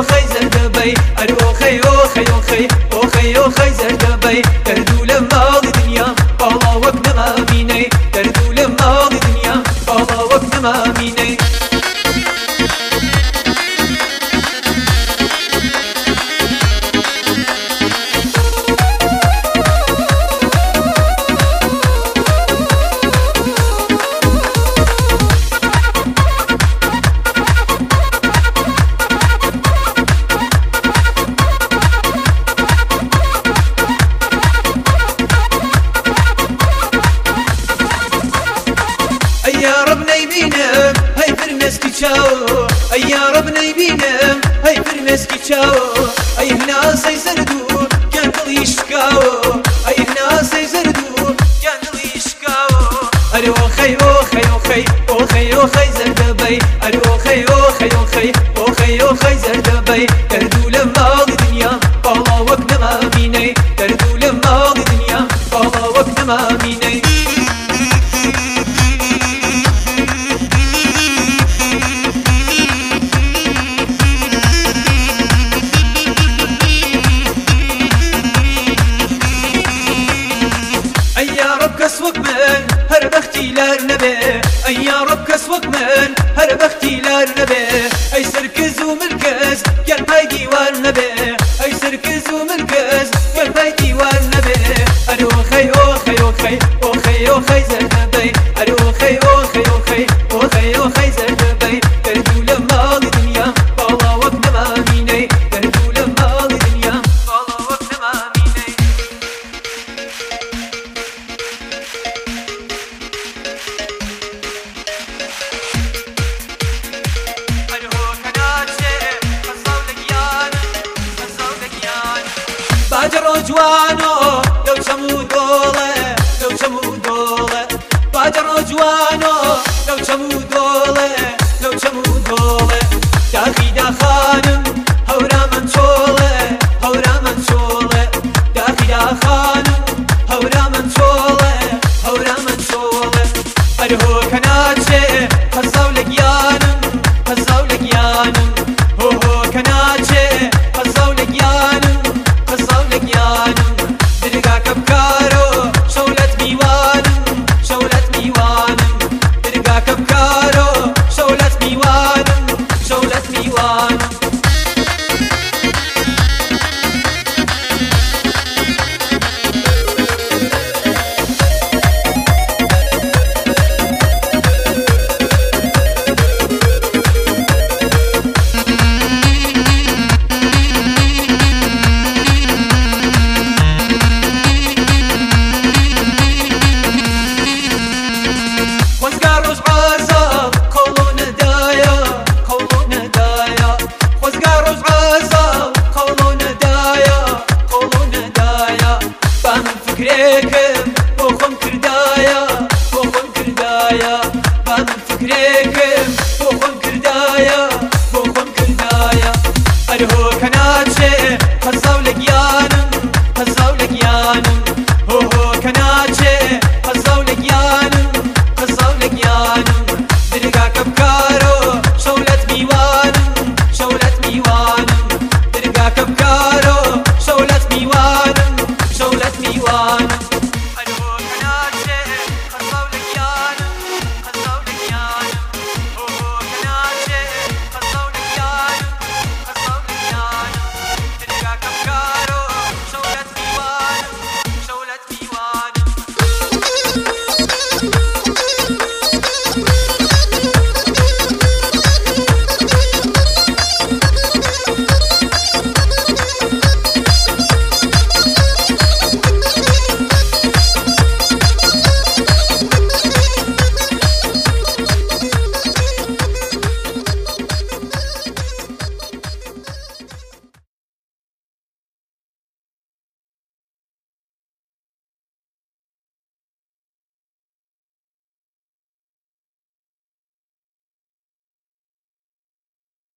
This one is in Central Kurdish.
خي زردبي أرو خي أو خي أو خي أو خي أو خي زردبي دردو لما دنيا والله وقت ما ميني دردو لما دنيا والله وقت ما ميني يا رب نيبينم هاي فرنسكي تشاو يا رب نيبينم هاي فرنسكي تشاو اي هنا سيزردو كان دلي شكاو اي هنا سيزردو كان دلي شكاو ارو خي او خي او خي او خي او خي زردبي ارو خي او خي او خي او خي او خي زردبي دردو لما دنيا والله وقت ما ميني دردو لما دنيا والله وقت ما ميني يا رب كسوك من هر بختي لار نبي يا رب كسوك من هر بختي لار نبي اي سركز ومركز قلبي ديوان نبي اي سركز ومركز قلبي ديوان نبي ارو خي او خي او خي او خي او خي زردبي ارو خي او خي او خي او خي او خي زردبي دردو لما دنيا والله وقت ما ميني دردو لما دنيا والله وقت ما ميني باجر جوانو لو شمو دولة لو شمو دولة باجر جوانو لو شمو دولة لو شمو دولة داخي داخانم هورا من شولة هورا من شولة داخي داخانم هورا من شولة هورا من شولة أرهو كناتشي هزاو لقيانم هزاو لقيانم هو هو كناتشي هزاو لقيانم هزاو لقيانم درقا كبكارو شولت ميوانم شولت ميوانم درقا كبكارو شولت ميوانم شولت ميوانم فكرك